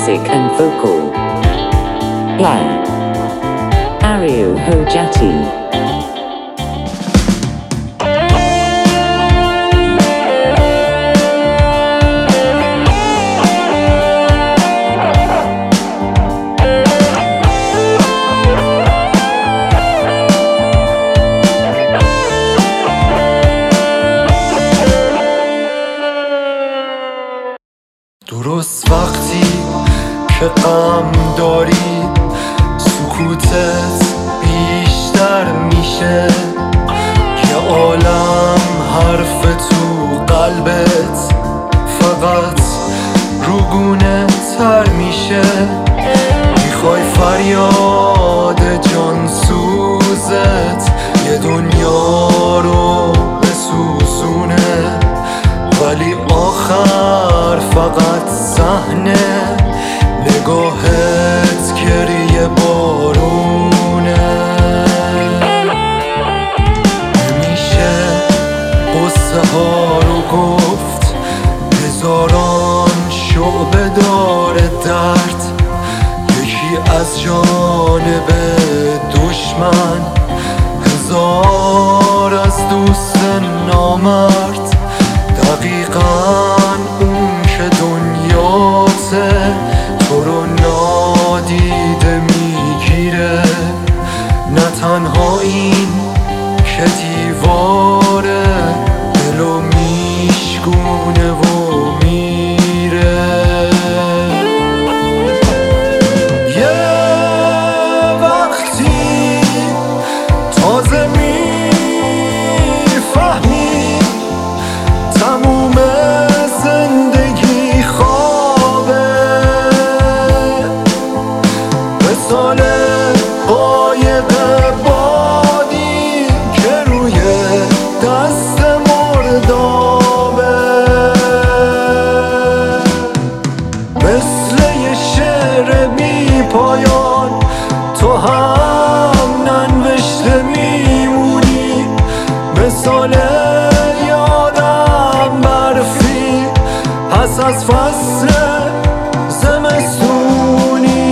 music and vocal. Plan. Ario Hojati. درست وقتی که غم داری سکوتت بیشتر میشه که عالم حرف تو قلبت فقط روگونه تر میشه میخوای فریاد جان سوزت یه دنیا رو بسوزونه ولی آخر فقط صحنه نگاهت گریه بارونه نمیشه قصه ها رو گفت هزاران شعبه داره درد یکی از جانب دشمن هزار از دوست نامرد دقیقاً اون که دنیاته تو رو نادیده میگیره نه تنها این که دیواره دلو میشکونه و میره یه وقتی تازه میفهمی تموم زندگی خوابه به سال قایق بادی که روی دست مردابه مثل یه شعر بی پایان تو هم ننوشته میمونی مثال پس از فصل زمستونی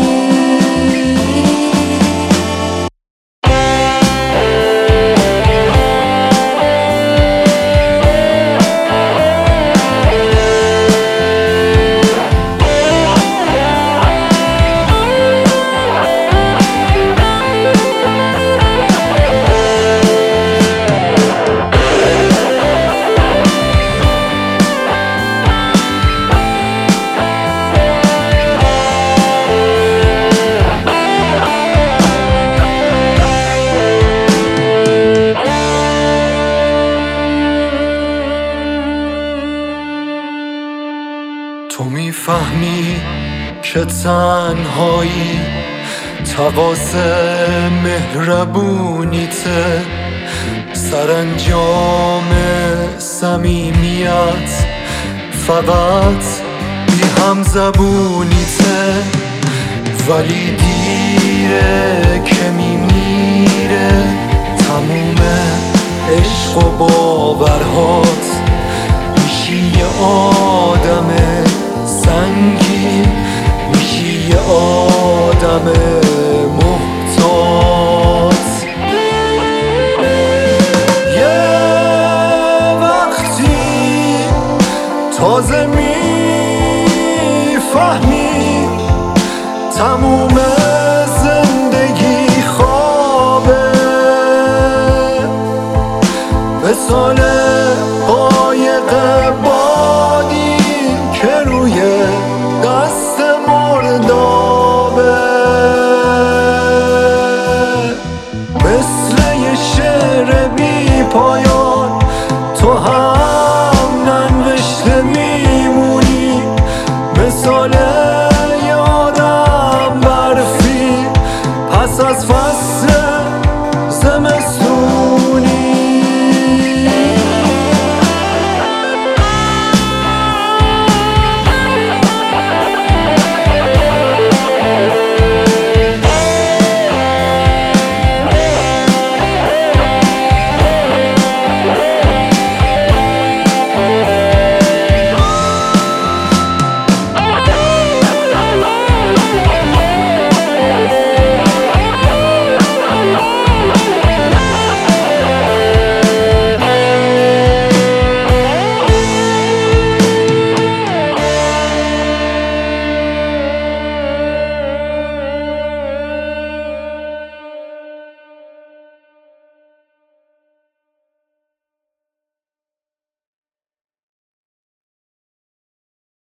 تو میفهمی که تنهایی تقاضا مهربونیته سرانجام صمیمیت فقط بی هم زبونیته ولی دیره که میمیره تموم عشق و باورهات میشی یه آدم سنگین میشی یه آدم محتاط یه وقتی تازه میفهمی تموم زندگی خوابه به سال قایق بادی که روی دست مردابه مثل یه شعر بی پایان تو هم ننوشته میمونی مثال یادم برفی پس از